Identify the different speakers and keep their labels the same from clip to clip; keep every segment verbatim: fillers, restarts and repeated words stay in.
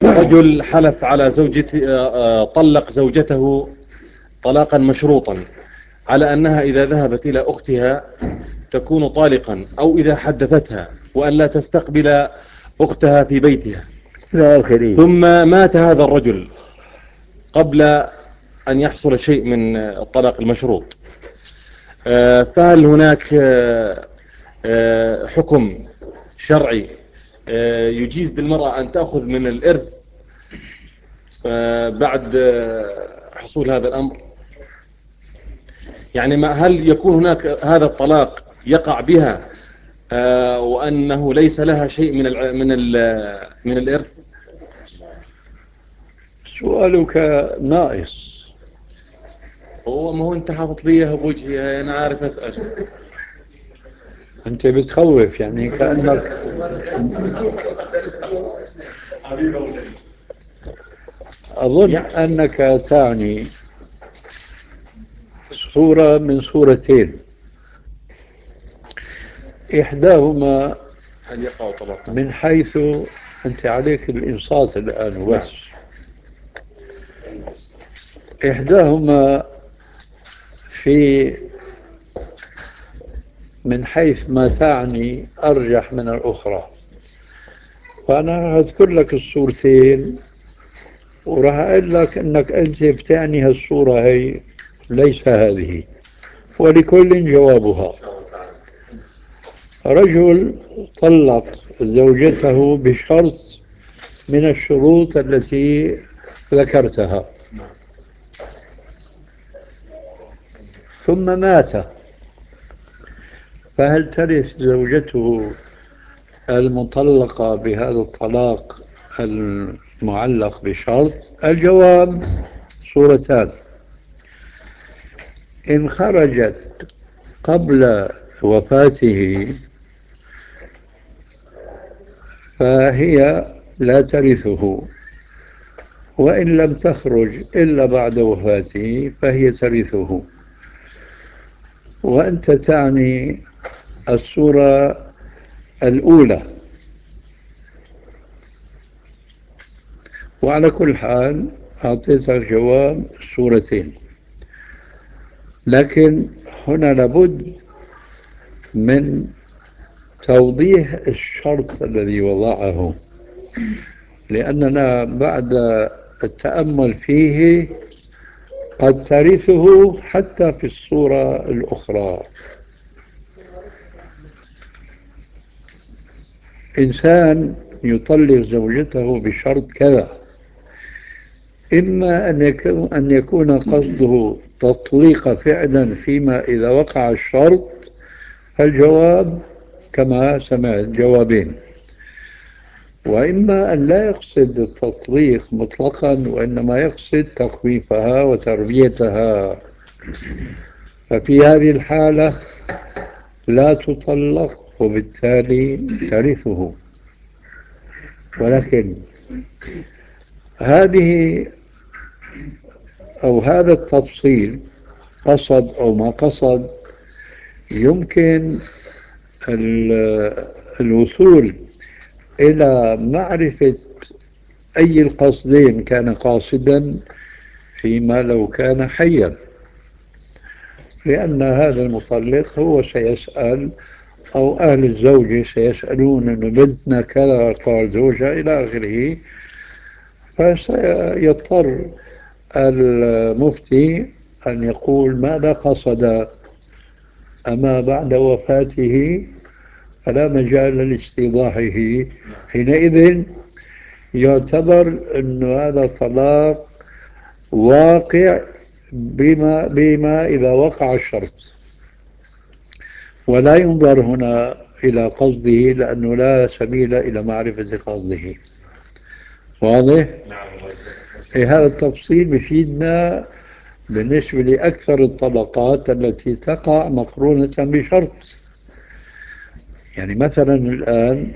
Speaker 1: رجل حلف على زوجته، آه، طلق زوجته طلاقا مشروطا على أنها إذا ذهبت إلى أختها تكون طالقا، أو إذا حدثتها، وأن لا تستقبل أختها في بيتها.
Speaker 2: لا آخره.
Speaker 1: ثم مات هذا الرجل قبل أن يحصل شيء من الطلاق المشروط. آه، فهل هناك آه، آه، حكم شرعي آه، يجيز للمرأة أن تأخذ من الإرث آه، بعد آه، حصول هذا الأمر؟ يعني ما هل يكون هناك هذا الطلاق يقع بها آه، وأنه ليس لها شيء من الع- من ال- من الإرث؟
Speaker 2: سؤالك ناقص.
Speaker 1: هو ما هو أنت حاطط لي بوجهي، أنا عارف أسأل.
Speaker 2: أنت بتخوف يعني كأنك. أظن
Speaker 1: يعني
Speaker 2: أنك تعني صورة من صورتين. إحداهما
Speaker 1: هل يقع طلاقا؟
Speaker 2: من حيث أنت عليك الإنصات الآن وبس.
Speaker 1: نعم.
Speaker 2: إحداهما في من حيث ما تعني أرجح من الأخرى، فأنا أذكر لك الصورتين وراح أقول لك أنك أنت بتعني هالصورة هي ليس هذه، ولكل جوابها. رجل طلق زوجته بشرط من الشروط التي ذكرتها، ثم مات، فهل ترث زوجته المطلقة بهذا الطلاق المعلق بشرط؟ الجواب صورتان. إن خرجت قبل وفاته فهي لا ترثه، وإن لم تخرج إلا بعد وفاته فهي ترثه. وأنت تعني الصورة الأولى. وعلى كل حال أعطيتك جواب الصورتين، لكن هنا لابد من توضيح الشرط الذي وضعه، لأننا بعد التأمل فيه قد ترثه حتى في الصورة الأخرى. إنسان يطلق زوجته بشرط كذا، إما أن يكون أن يكون قصده تطليق فعلا فيما إذا وقع الشرط، فالجواب كما سمعت جوابين، وإما أن لا يقصد التطليق مطلقا وإنما يقصد تخويفها وتربيتها، ففي هذه الحالة لا تطلق وبالتالي ترثه. ولكن هذه أو هذا التفصيل قصد أو ما قصد يمكن الوصول إلى معرفة أي القصدين كان قاصدا فيما لو كان حيا، لأن هذا المطلق هو سيسأل أو أهل الزوجة سيسألون أن بنتنا كذا قال زوجها إلى آخره، فسيضطر المفتي أن يقول ماذا قصد. أما بعد وفاته فلا مجال لاستيضاحه، حينئذ يعتبر أن هذا طلاق واقع بما, بما إذا وقع الشرط، ولا ينظر هنا إلى قصده لأنه لا سبيل إلى معرفة قصده. واضح؟ إيه هذا التفصيل بفيدنا بالنسبة لأكثر الطلقات التي تقع مقرونة بشرط. يعني مثلا الآن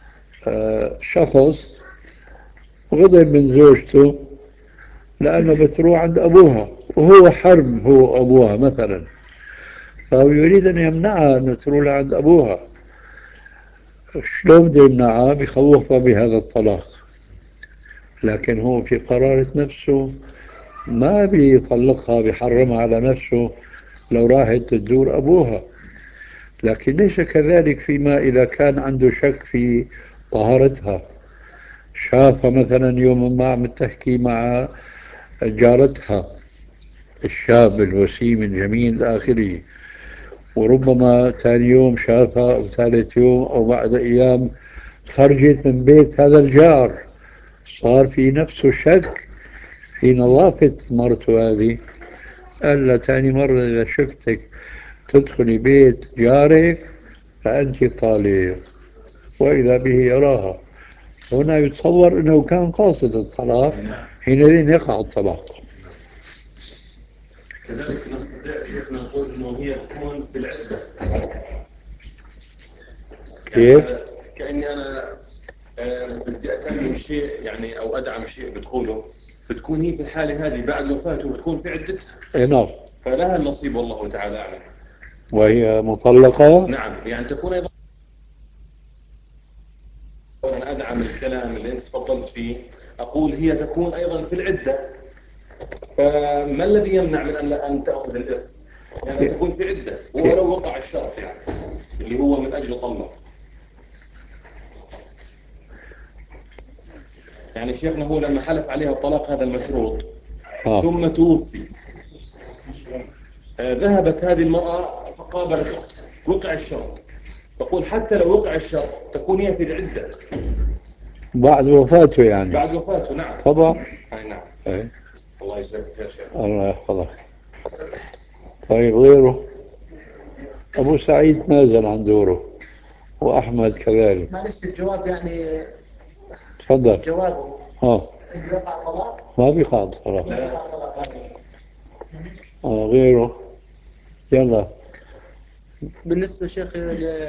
Speaker 2: شخص غضب من زوجته لأنه بتروح عند أبوها وهو حرب هو أبوها مثلا، فهو يريد أن يمنعها أن تروح عند أبوها. شلون بده يمنعها؟ بخوفها بهذا الطلاق. لكن هو في قرارة نفسه ما بيطلقها، بيحرمها على نفسه لو راحت تدور أبوها. لكن ليس كذلك فيما إذا كان عنده شك في طهارتها، شافها مثلا يوم ما عم تحكي مع جارتها، الشاب الوسيم الجميل إلى آخره، وربما ثاني يوم شافها أو ثالث يوم أو بعد أيام خرجت من بيت هذا الجار، صار في نفسه شك في نظافة مرته هذه. قال له ثاني مرة إذا شفتك تدخلي بيت جارك فأنت طالق، وإذا به يراها. هنا يتصور أنه كان قاصد الطلاق، حينئذ يقع الطلاق.
Speaker 1: كذلك نستطيع شيخنا نقول انه هي تكون في العدة.
Speaker 2: كيف؟
Speaker 1: يعني كأني انا آه، بدي اتمم شيء يعني او ادعم شيء بتقوله، بتكون هي في الحالة هذه بعد وفاته بتكون في عدتها.
Speaker 2: إيه نعم.
Speaker 1: فلها النصيب والله تعالى اعلم.
Speaker 2: وهي مطلقة.
Speaker 1: نعم، يعني تكون ايضا. انا ادعم الكلام اللي انت تفضلت فيه، اقول هي تكون ايضا في العدة. فما الذي يمنع من ان ان تاخذ الارث؟ يعني تكون في عدة ولو وقع الشرط يعني اللي هو من اجل طلق. يعني شيخنا هو لما حلف عليها الطلاق هذا المشروط
Speaker 2: آه.
Speaker 1: ثم توفي، آه، ذهبت هذه المرأة فقابلت أختها، وقع الشرط. تقول حتى لو وقع الشرط تكون هي في العدة
Speaker 2: بعد وفاته يعني.
Speaker 1: بعد وفاته. نعم
Speaker 2: طبعا.
Speaker 1: أي نعم.
Speaker 2: أي.
Speaker 1: الله يجزاك خير شيخ.
Speaker 2: الله يحفظك. طيب غيره؟ أبو سعيد نازل عن دوره، وأحمد كذلك.
Speaker 3: معلش الجواب يعني
Speaker 2: تفضل.
Speaker 3: جوابه
Speaker 2: ها.
Speaker 3: يقع طلاق؟
Speaker 2: ما بيقع الطلاق.
Speaker 3: ما يقع طلاق.
Speaker 2: آه غيره. يلا.
Speaker 3: بالنسبة شيخ